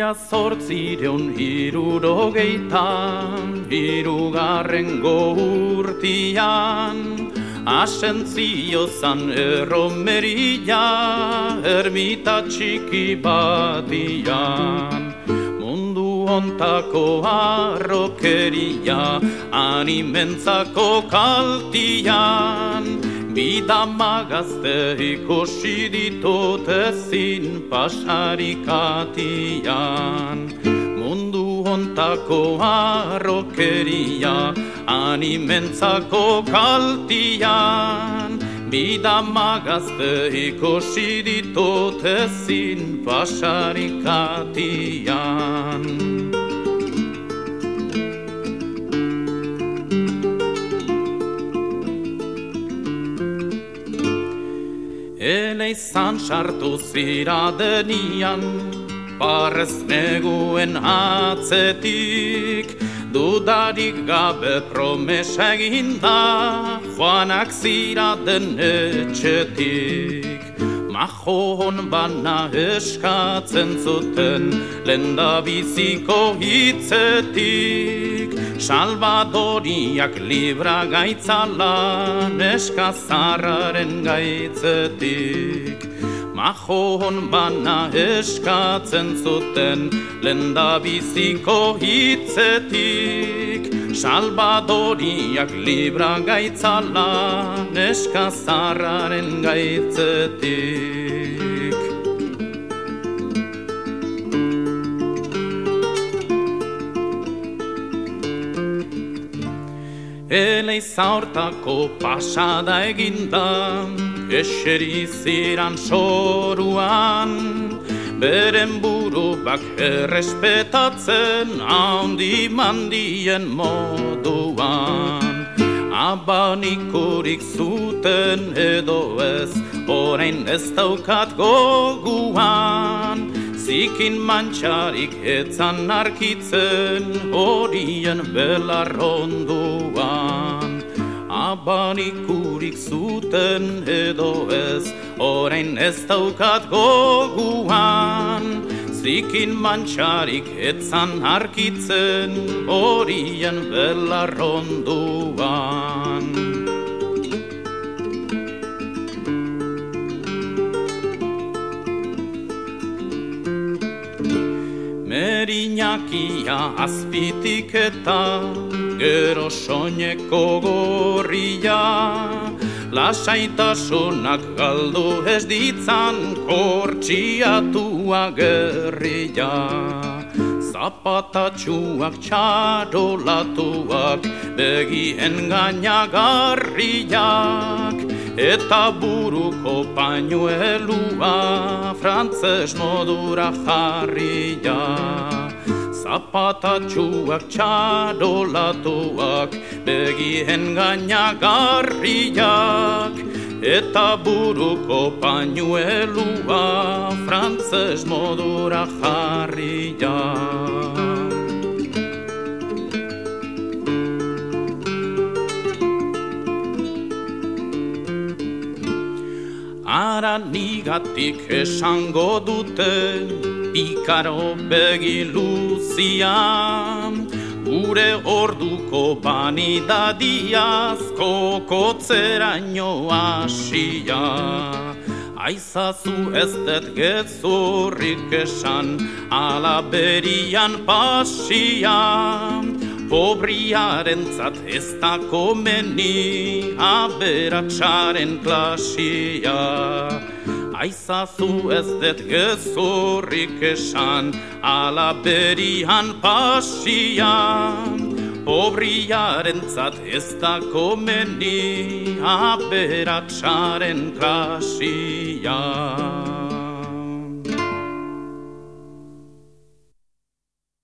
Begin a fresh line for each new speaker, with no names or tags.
1863 urtian, Asentzio zan erromeria, ermita txiki batian. Mundu ontako arrokeria, animentzako kaltian, Bidama gazte ikusi ditut ezin pasarikatian. Mundu ontako arrokeria, animentzako kaltian, Bidama gazte ikusi ditut ezin pasarikatian. Eleizan sartu ziradenian, parrez neguen atzetik, dudarik gabe promesa eginda, joanak ziraden etxetik. Majon bana eskatzen zuten, lehendabiziko hitzetik, Salvadoriak libra gaitzala, neska zarraren gaitzetik. Majon bana eskatzen zuten, lehendabiziko hitzetik, Salvadoriak libra gaitzala, neska zarraren gaitzetik. Eleiza hortako pasada eginda, eseri ziran soruan, beren burubak errespetatzen handi mandien moduan. Abanikurik zuten edo ez, orain ez daukat goguan, zikin mantxarik etzan arkitzen horien belarronduan. Abanikurik zuten edo ez, orain ez daukat goguan, zikin mantxarik etzan arkitzen horien belarronduan. Merinakia azpitik eta gero soineko gorria, lasaitasunak galdu ez ditzan kortxiatua gerria. Zapatatxuak txarolatuak, begien gainagarriak, eta buruko pañuelua frantzes modura jarria. Zapatatxuak txarolatuak, begien gainagarriak, eta buruko pañuelua frantzes modura jarria. Ara nigatik esango dute, pikaro begi luzian, gure orduko banidadiaz kokotzeraino hasia. Aizazu ez dut gezurrik esan, alaberian pasia, pobriarentzat ez da komeni, aberatsaren klasia. Aizazu ez dut gezurrik esan, alaberian pasia, pobriarentzat ez da komeni, aberatsaren klasia.